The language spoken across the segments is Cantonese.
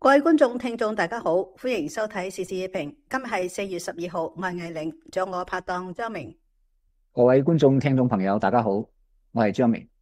各位觀眾、聽眾，大家好，歡迎收睇時事議評。今日係4月12號，我係藝玲，仲有我拍檔張明。 各位觀眾、聽眾朋友，大家好，我係張明。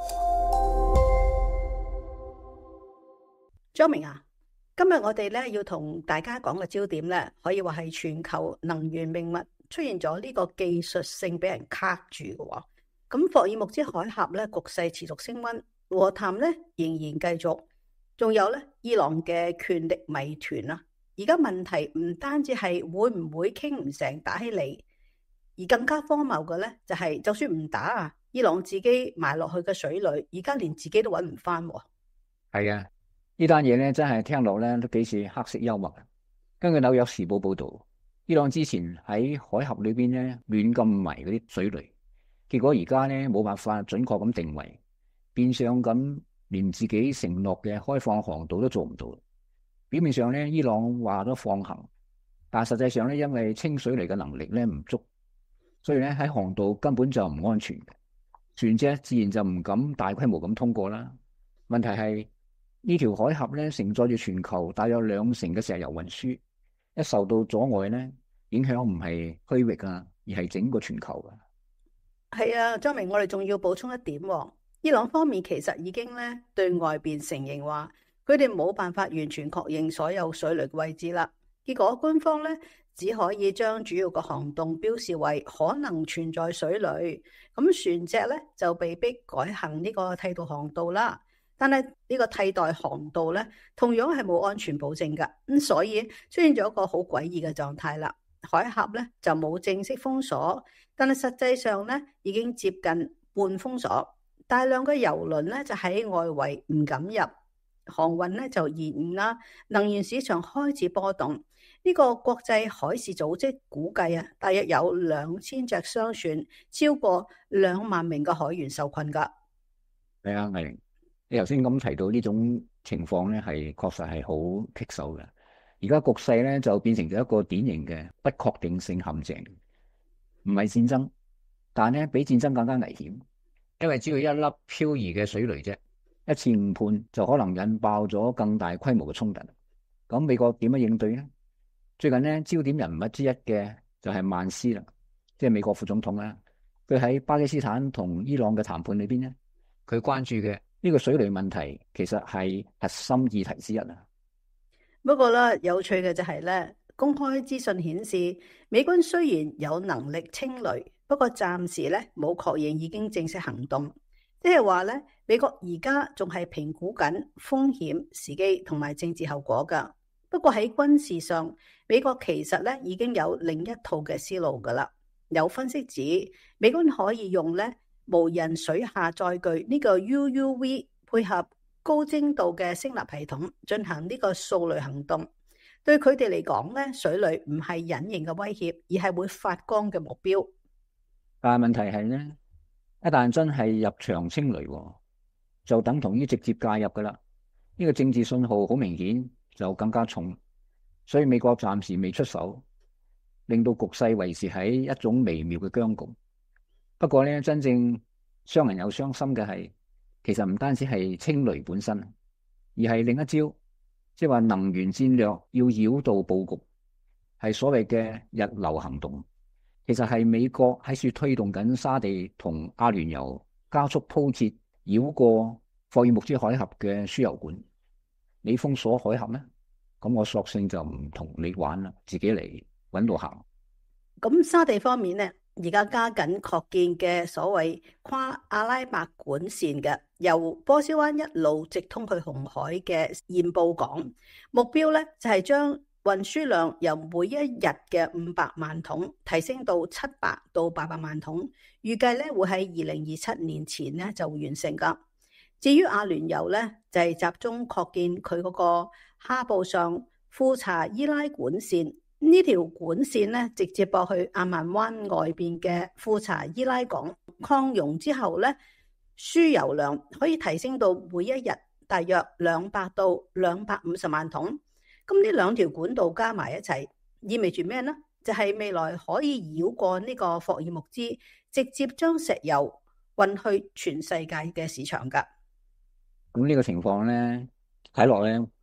張明啊，今日我哋咧要同大家講嘅焦點咧，可以話係全球能源命脈出現咗呢個技術性俾人卡住嘅。咁霍爾木茲海峽咧局勢持續升溫，和談咧仍然繼續。仲有咧，伊朗嘅權力謎團啊！而家問題唔單止係會唔會傾唔成打起嚟，而更加荒謬嘅咧就係，就算唔打啊，伊朗自己埋落去嘅水裏，而家連自己都揾唔翻。 係啊，呢單嘢咧真係聽落咧都幾似黑色幽默。根據紐約時報報道，伊朗之前喺海峽裏邊咧亂咁埋嗰啲水雷，結果而家咧冇辦法準確咁定位，變相咁。連自己承諾嘅開放航道都做唔到。表面上咧，伊朗話咗放行，但係實際上咧，因為清水嚟嘅能力咧唔足，所以咧喺航道根本就唔安全，船隻自然就唔敢大規模咁通過啦。問題係呢條海峽咧承載住全球大約2成嘅石油運輸，一受到阻礙咧，影響唔係區域啊，而係整個全球啊。 係啊，張明，我哋仲要補充一點。伊朗方面其實已經咧對外邊承認話，佢哋冇辦法完全確認所有水雷嘅位置啦。結果官方咧只可以將主要嘅航洞標示為可能存在水雷，咁船隻咧就被逼改行呢個替代航道啦。但係呢個替代航道咧同樣係冇安全保證噶，咁所以出現咗一個好詭異嘅狀態啦。海峽咧就冇正式封鎖，但係實際上咧已經接近半封鎖。大量嘅油輪咧就喺外圍唔敢入，航運咧就延誤啦，能源市場開始波動。呢個國際海事組織估計啊，大約有2000隻商船，超過2萬名嘅海員受困噶。 係啊，藝玲，你頭先咁提到呢種情況咧，係確實係好棘手嘅。而家局勢咧就變成咗一個典型嘅不確定性陷阱，唔係戰爭，但係咧比戰爭更加危險。因為只要一粒漂移嘅水雷啫，一次誤判就可能引爆咗更大規模嘅衝突。咁美國點樣應對呢？最近呢，焦點人物之一嘅就係曼斯啦，即係美國副總統啦。佢喺巴基斯坦同伊朗嘅談判裏邊呢，佢關注嘅呢個水雷問題，其實係核心議題之一啊。 不過咧，有趣嘅就係咧，公開資訊顯示，美軍雖然有能力清雷。不過暫時咧冇確認已經正式行動，即係話咧，美國而家仲係評估緊風險、時機同埋政治後果噶。不過喺軍事上，美國其實咧已經有另一套嘅思路噶啦。有分析指，美軍可以用咧無人水下載具呢個 UUV 配合高精度嘅聲納系統進行呢個掃雷行動。對佢哋嚟講咧，水雷唔係隱形嘅威脅，而係會發光嘅目標。 但係問題係咧，一旦真係入場清雷，就等同於直接介入噶啦。呢個政治信號好明顯，就更加重。所以美國暫時未出手，令到局勢維持喺一種微妙嘅僵局。不過咧，真正傷人又傷心嘅係，其實唔單止係清雷本身，而係另一招，即係話能源戰略要繞道布局，係所謂嘅日流行動。其實係美國喺處推動緊沙地同阿聯酋加速鋪設繞過霍爾木茲海峽嘅輸油管。你封鎖海峽咩？咁我索性就唔同你玩啦，自己嚟搵路行。 咁沙地方面呢，而家加緊擴建嘅所謂跨阿拉伯管線嘅，由波斯灣一路直通去紅海嘅鹽布港，目標咧就係將運輸量由每一日嘅500萬桶提升到700到800萬桶，預計咧會喺2027年前咧就會完成噶。至於阿聯酋咧，就係集中擴建佢嗰個哈布上富查伊拉管線，呢條管線咧直接駁去阿曼灣外邊嘅富查伊拉港，擴容之後咧，輸油量可以提升到每一日大約200到250萬桶。咁呢兩條管道加埋一齊，意味住咩呢？就係未來可以繞過呢個霍爾木茲，直接將石油運去全世界嘅市場噶。 咁呢個情況咧，睇落咧，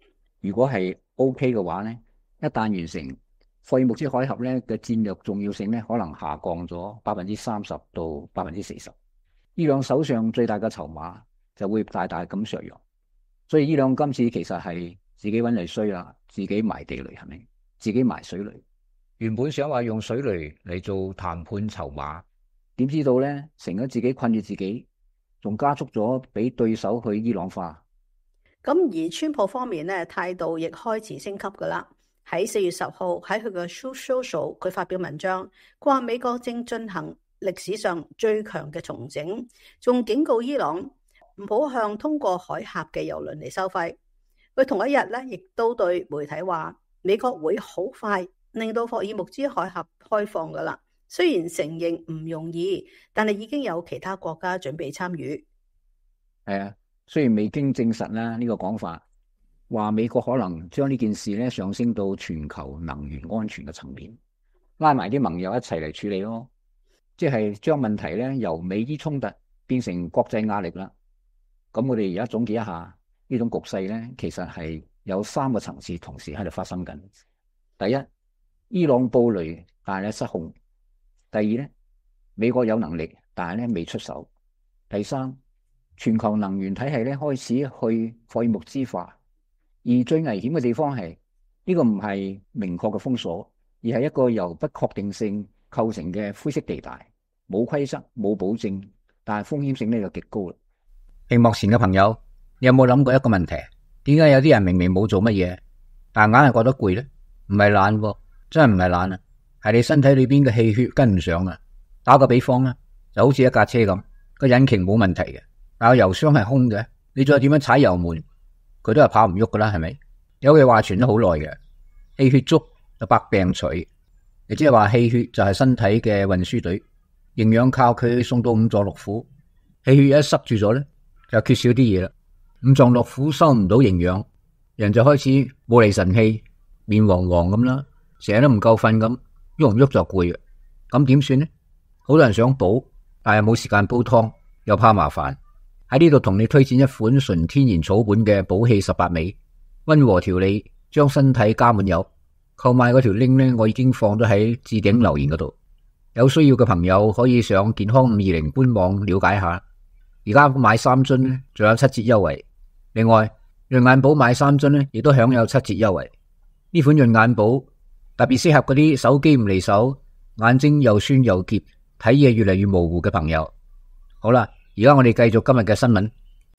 如果係 OK 嘅話咧，一旦完成霍爾木茲海峽咧嘅戰略重要性咧，可能下降咗30%到40%。伊朗手上最大嘅籌碼就會大大咁削弱。所以伊朗今次其實係自己揾嚟衰啦，自己埋地雷係咪？自己埋水雷。 原本想話用水雷嚟做談判籌碼， 點知道咧，成咗自己困住自己，仲加速咗俾對手去伊朗化。 咁而川普方面咧，態度亦開始升級噶啦。喺4月10號喺佢嘅 Truth Social，佢發表文章，佢話美國正進行歷史上最強嘅重整，仲警告伊朗唔好向通過海峽嘅郵輪嚟收費。佢同一日咧，亦都對媒體話，美國會好快令到霍爾木茲海峽開放噶啦。雖然承認唔容易，但係已經有其他國家準備參與。 係啊，雖然未經證實啦，呢個講法話美國可能將呢件事咧上升到全球能源安全嘅層面，拉埋啲盟友一齊嚟處理咯，即係將問題咧由美伊衝突變成國際壓力啦。咁我哋而家總結一下呢種局勢咧，其實係有3個層次同時喺度發生緊。第一，伊朗布雷但係咧失控；第二咧，美國有能力但係咧未出手；第三，全球能源體系咧開始去霍爾木茲化。而最危險嘅地方係呢個唔係明確嘅封鎖，而係一個由不確定性構成嘅灰色地帶，冇規則冇保證，但係風險性呢就極高啦。 屏幕前嘅朋友，你有冇諗過一個問題？點解有啲人明明冇做乜嘢，但係硬係覺得攰咧？唔係懶喎，真係唔係懶啊，係你身體裏邊嘅氣血跟唔上啊。打個比方啊，就好似一架車咁，個引擎冇問題嘅，但係油箱係空嘅，你再點樣踩油門，佢都係跑唔喐噶啦，係咪？有句話傳咗好耐嘅，氣血足就百病除，亦即係話氣血就係身體嘅運輸隊，營養靠佢送到五臟六腑，氣血一塞住咗咧，就缺少啲嘢啦。五臟六腑收唔到營養，人就開始冇厘神氣，面黃黃咁啦，成日都唔夠瞓咁，喐唔喐就攰嘅。咁點算呢？好多人想補，但係冇時間煲湯，又怕麻煩。喺呢度同你推薦一款純天然草本嘅補氣18味，溫和調理，將身體加滿油。購買嗰條 link 呢，我已經放咗喺置頂留言嗰度，有需要嘅朋友可以上健康520官網了解下。而家買3樽呢，仲有7折優惠。另外，潤眼寶買3樽呢，亦都享有7折優惠。呢款潤眼寶特別適合嗰啲手機唔離手、眼睛又酸又澀、睇嘢越嚟越模糊嘅朋友。好啦，而家我哋繼續今日嘅新聞。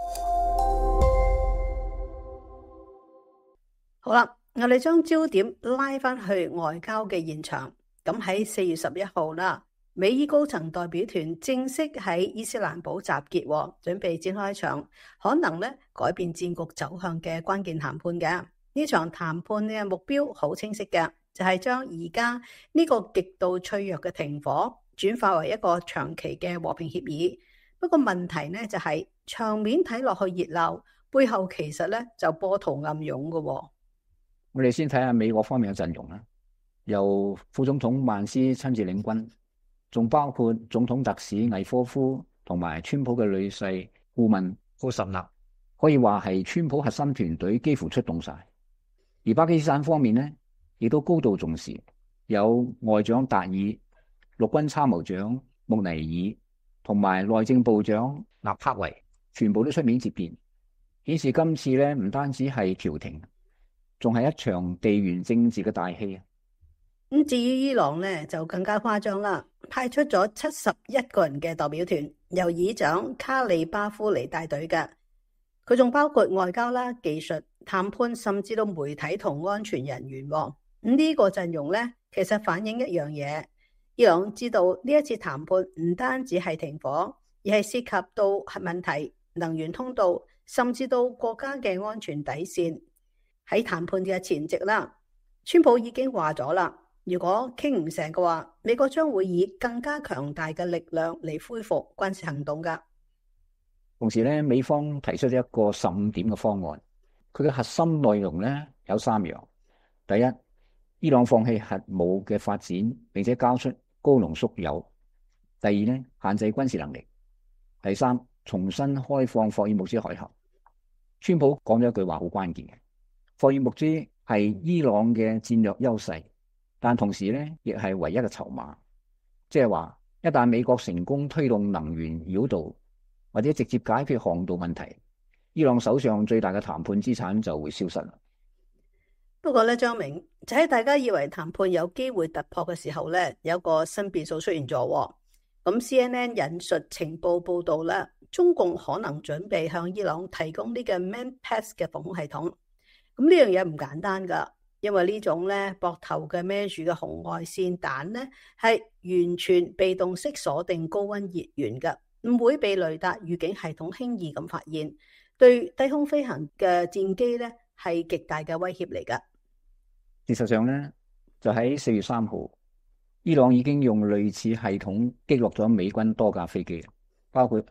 好啦，我哋將焦點拉翻去外交嘅現場。咁喺4月11號啦，美伊高層代表團正式喺伊斯蘭堡集結，準備展開一場可能咧改變戰局走向嘅關鍵談判嘅。呢場談判嘅目標好清晰嘅，就係將而家呢個極度脆弱嘅停火轉化為一個長期嘅和平協議。不過問題呢就係場面睇落去熱鬧，背後其實咧就波濤暗湧嘅。 我哋先睇下美國方面嘅陣容啦，由副總統曼斯親自領軍，仲包括總統特使魏科夫同埋川普嘅女婿顧問庫什納，可以話係川普核心團隊幾乎出動晒。而巴基斯坦方面呢，亦都高度重視，有外長達爾、陸軍參謀長穆尼爾同埋內政部長納克維，全部都出面接見，顯示今次呢唔單止係調停，仲係一場地緣政治嘅大戲啊！ 咁至於伊朗呢，就更加誇張啦，派出咗71個人嘅代表團，由議長卡里巴夫嚟帶隊嘅。佢仲包括外交啦、技術、談判，甚至到媒體同安全人員。咁呢個陣容呢，其實反映一樣嘢：伊朗知道呢一次談判唔單止係停火，而係涉及到核問題、能源通道，甚至到國家嘅安全底線。喺談判嘅前夕啦，川普已經話咗啦，如果傾唔成嘅話，美國將會以更加強大嘅力量嚟恢復軍事行動噶。 同時咧，美方提出咗一個15點嘅方案，佢嘅核心內容咧有3樣：第一，伊朗放棄核武嘅發展，並且交出高濃縮鈾；第二咧，限制軍事能力；第三，重新開放霍爾木茲海峽。川普講咗一句話好關鍵嘅， 霍爾木茲係伊朗嘅戰略優勢，但同時咧亦係唯一嘅籌碼。即係話，一旦美國成功推動能源繞道，或者直接解決航道問題，伊朗手上最大嘅談判資產就會消失啦。 不過咧，張明，就喺大家以為談判有機會突破嘅時候咧，有個新變數出現咗。咁 CNN 引述情報報道咧，中共可能準備向伊朗提供呢個 Manpass 嘅防空系統。咁呢樣嘢唔簡單噶，因為呢種咧膊頭嘅孭住嘅紅外線彈咧，係完全被動式鎖定高溫熱源嘅，唔會被雷達預警系統輕易咁發現，對低空飛行嘅戰機咧係極大嘅威脅嚟噶。 事實上咧，就喺4月3號，伊朗已經用類似系統擊落咗美軍多架飛機，包括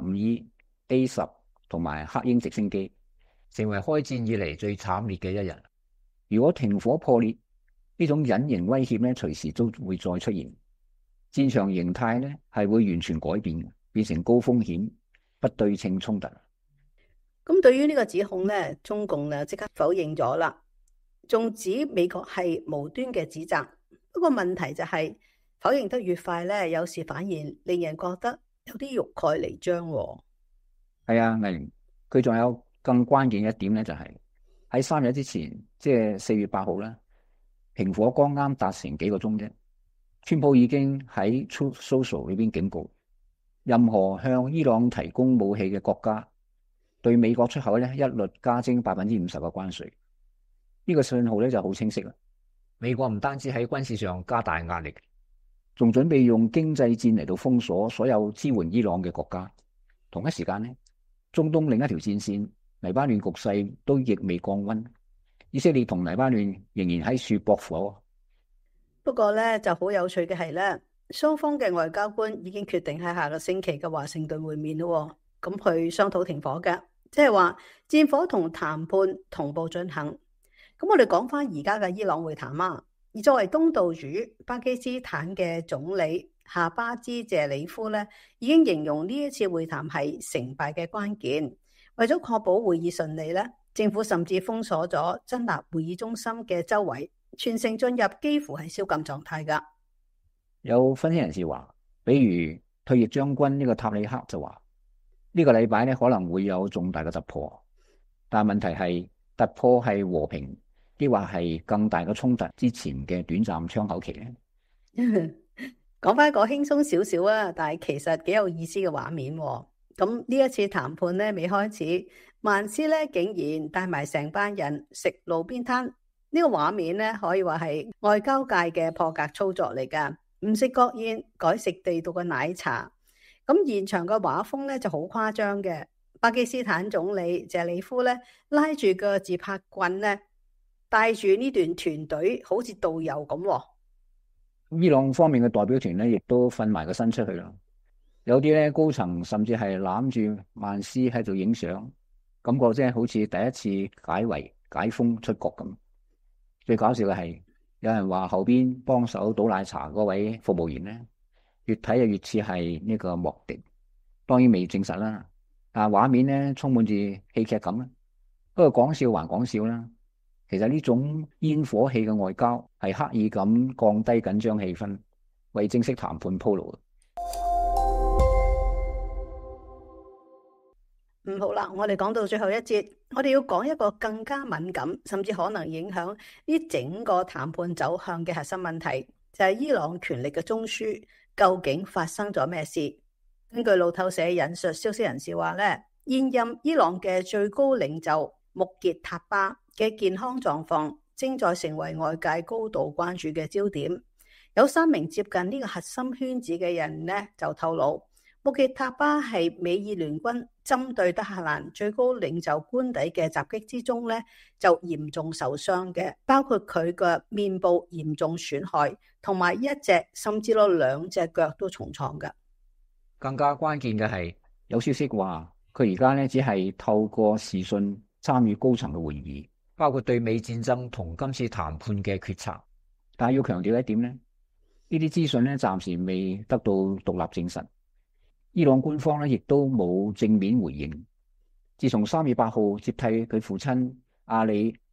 F-15E、A-10同埋黑鷹直升機，成為開戰以嚟最慘烈嘅一日。如果停火破裂，呢種隱形威脅咧隨時都會再出現，戰場形態咧係會完全改變，變成高風險不對稱衝突。 咁對於呢個指控咧，中共咧即刻否認咗啦。仲指美國係無端嘅指責，不過問題就係否認得越快咧，有時反而令人覺得有啲欲蓋彌彰。 係啊，藝玲，佢仲有更關鍵一點咧，就係喺3日之前，即係4月8號啦，停火剛啱達成幾個鐘啫，川普已經喺 Truth Social 裏邊警告，任何向伊朗提供武器嘅國家，對美國出口咧一律加徵50%嘅關稅。呢個信號咧就好清晰啦。美國唔單止喺軍事上加大壓力，仲準備用經濟戰嚟到封鎖所有支援伊朗嘅國家。同一時間咧，中東另一條戰線黎巴嫩局勢都亦未降溫，以色列同黎巴嫩仍然喺處駁火。 不過咧就好有趣嘅係咧，雙方嘅外交官已經決定喺下個星期嘅華盛頓會面咯。咁去商討停火嘅，即係話戰火同談判同步進行。咁我哋講翻而家嘅伊朗會談啊，而作為東道主巴基斯坦嘅總理夏巴茲謝里夫咧，已經形容呢一次會談係成敗嘅關鍵。為咗確保會議順利咧，政府甚至封鎖咗真納會議中心嘅周圍，全城進入幾乎係宵禁狀態噶。 有分析人士話，比如退役將軍呢個塔利克就話，呢個禮拜咧可能會有重大嘅突破，但問題係突破係和平，抑或係更大嘅衝突之前嘅短暫窗口期咧？ 講翻一個輕鬆少少啊，但係其實幾有意思嘅畫面。咁呢一次談判咧未開始，曼斯咧竟然帶埋成班人食路邊攤。呢個畫面咧可以話係外交界嘅破格操作嚟噶，唔食國宴，改食地道嘅奶茶。咁現場嘅畫風咧就好誇張嘅。巴基斯坦總理謝里夫咧拉住個自拍棍咧，帶住呢段團隊，好似導遊咁。 伊朗方面嘅代表團咧，亦都瞓埋個身出去啦。有啲咧高層甚至係攬住曼斯喺度影相，感覺即係好似第一次解圍解封出國咁。最搞笑嘅係，有人話後邊幫手倒奶茶嗰位服務員咧，越睇就越似係呢個莫迪。當然未證實啦，但係畫面咧充滿住戲劇感啦。不過講笑還講笑啦，其實呢種煙火氣嘅外交係刻意咁降低緊張氣氛，為正式談判鋪路。 好啦，我哋講到最後一節，我哋要講一個更加敏感，甚至可能影響呢整個談判走向嘅核心問題，就係伊朗權力嘅中樞究竟發生咗咩事？根據路透社引述消息人士話咧，現任伊朗嘅最高領袖穆傑塔巴嘅健康狀況正在成為外界高度關注嘅焦點。有3名接近呢個核心圈子嘅人呢，就透露，穆傑塔巴係美伊聯軍針對德黑蘭最高領袖官邸嘅襲擊之中呢，就嚴重受傷嘅，包括佢嘅面部嚴重損害，同埋1隻甚至到2隻腳都重創嘅。 更加關鍵嘅係，有消息話佢而家呢只係透過視訊參與高層嘅會議，包括對美戰爭同今次談判嘅決策。但係要強調一點呢，呢啲資訊呢暫時未得到獨立證實。伊朗官方呢亦都冇正面回應。自從3月8號接替佢父親阿里·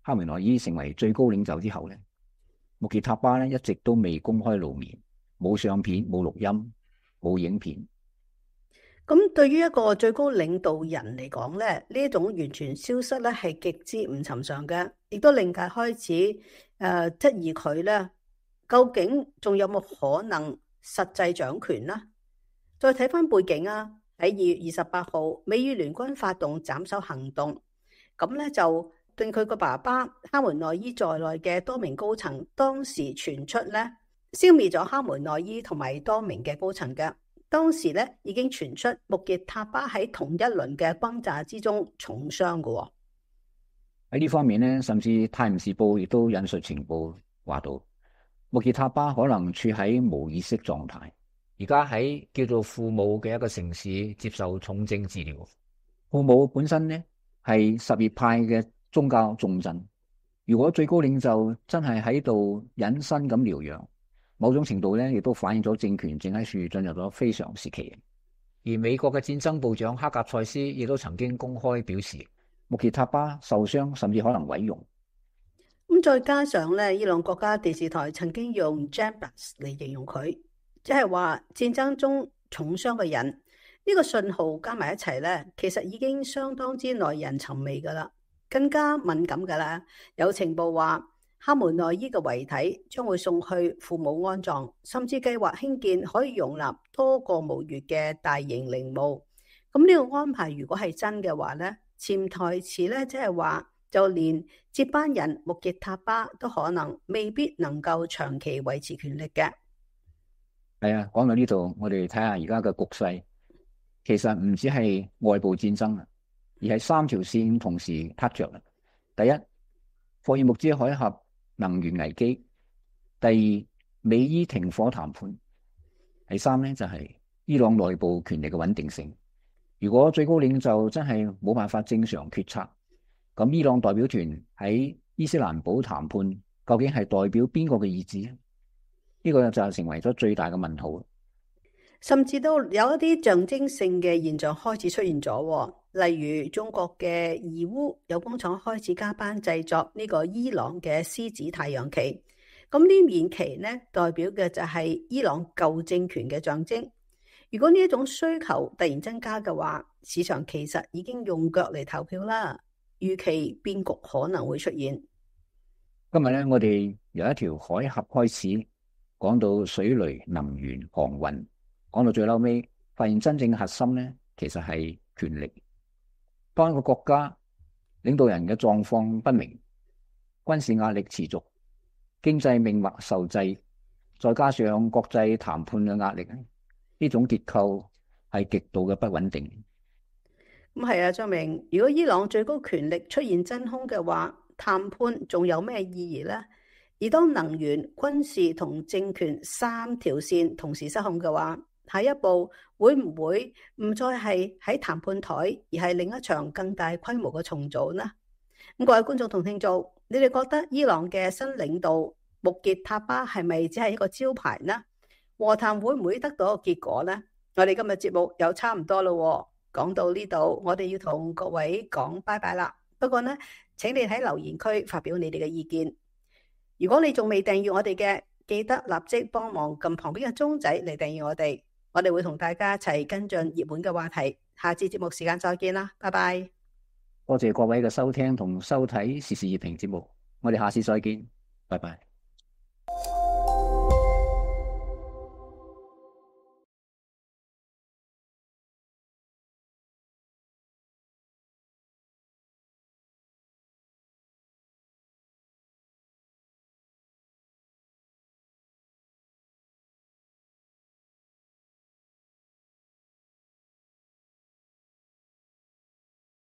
哈梅內伊成為最高領袖之後咧，穆傑塔巴咧一直都未公開露面，冇相片、冇錄音、冇影片。 咁對於一個最高領導人嚟講咧，呢一種完全消失咧係極之唔尋常嘅，亦都令界開始質疑佢咧，究竟仲有冇可能實際掌權呢？再睇翻背景啊，喺2月28號，美以聯軍發動斬首行動，咁咧就對佢個爸爸哈梅內伊在內嘅多名高層，當時傳出咧消滅咗哈梅內伊同埋多名嘅高層嘅。當時咧已經傳出穆傑塔巴喺同一輪嘅轟炸之中重傷嘅。 喺呢方面咧，甚至《泰晤士報》亦都引述情報話到，穆傑塔巴可能處喺無意識狀態， 而家喺叫做庫姆嘅一個城市接受重症治療。 庫姆本身咧係什葉派嘅宗教重鎮，如果最高領袖真係喺度隱身咁療養，某種程度咧，亦都反映咗政權正喺處進入咗非常時期。 而美國嘅戰爭部長哈格塞斯亦都曾經公開表示， 穆傑塔巴受傷，甚至可能毀容。 咁再加上咧，伊朗國家電視台曾經用 Jambas 嚟形容佢，即係話戰爭中重傷嘅人。呢個信號加埋一齊咧，其實已經相當之耐人尋味噶啦，更加敏感噶啦。有情報話，哈梅內伊嘅遺體將會送去庫姆安葬，甚至計劃興建可以容納多個墓穴嘅大型陵墓。咁呢個安排如果係真嘅話咧，潛台詞咧即係話，就連接班人穆傑塔巴都可能未必能夠長期維持權力嘅。 係啊，講到呢度，我哋睇下而家嘅局勢，其實唔止係外部戰爭啊，而係三條線同時撻着啦。第一，霍爾木茲海峽能源危機；第二，美伊停火談判；第三咧就係伊朗內部權力嘅穩定性。如果最高領袖真係冇辦法正常決策，咁伊朗代表團喺伊斯蘭堡談判究竟係代表邊個嘅意志？呢個就成為咗最大嘅問號。 甚至都有一啲象徵性嘅現象開始出現咗，例如中國嘅義烏有工廠開始加班製作呢個伊朗嘅獅子太陽旗。咁呢面旗呢，代表嘅就係伊朗舊政權嘅象徵。如果呢一種需求突然增加嘅話，市場其實已經用腳嚟投票啦，預期變局可能會出現。 今日咧，我哋由一條海峽開始講到水雷、能源、航運，講到最後尾，發現真正核心咧，其實係權力。當一個國家領導人嘅狀況不明，軍事壓力持續，經濟命脈受制，再加上國際談判嘅壓力，呢種結構係極度嘅不穩定。 咁係啊，張明，如果伊朗最高權力出現真空嘅話，談判仲有咩意義呢？而當能源、軍事同政權三條線同時失控嘅話，下一步會唔會唔再係喺談判台，而係另一場更大規模嘅重組呢？咁各位觀眾同聽眾，你哋覺得伊朗嘅新領導穆傑塔巴係咪只係一個招牌呢？和談會唔會得到一個結果呢？我哋今日節目又差唔多咯，講到呢度，我哋要同各位講拜拜啦。不過呢，請你喺留言區發表你哋嘅意見。如果你仲未訂閱我哋嘅，記得立即幫忙撳旁邊嘅鐘仔嚟訂閱我哋。我哋會同大家一齊跟進熱門嘅話題。下次節目時間再見啦，拜拜。 多謝各位嘅收聽同收睇時事熱評節目，我哋下次再見，拜拜。